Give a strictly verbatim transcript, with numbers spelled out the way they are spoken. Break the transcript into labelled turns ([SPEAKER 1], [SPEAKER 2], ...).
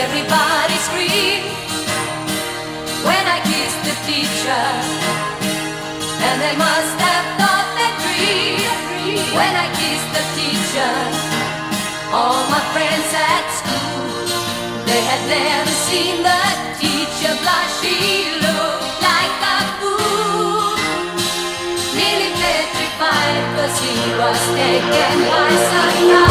[SPEAKER 1] Everybody screamed when I kissed the teacher, and they must have thought that dream when I kissed the teacher. All my friends at school, they had never seen the teacher blush. She looked like a fool, nearly petrified, 'cause he was taken by surprise.